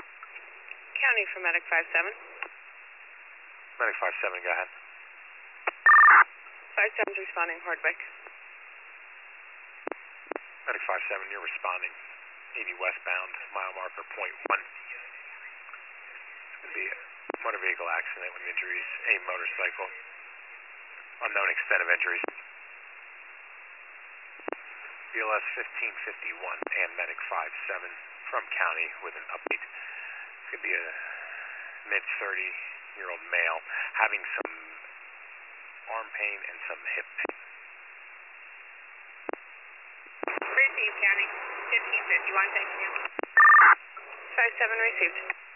County for Medic 57. Medic 57, go ahead. 57's responding, Hardwick. Medic 57, you're responding. 80 westbound, mile marker .1. It's going to be a motor vehicle accident with injuries, a motorcycle. Unknown extent of injuries. BLS 1551 and Medic 57 from County with an update. It's going to be a mid-30-year-old male having some arm pain and some hip pain. Received, County. 1551, thank you. 57 received.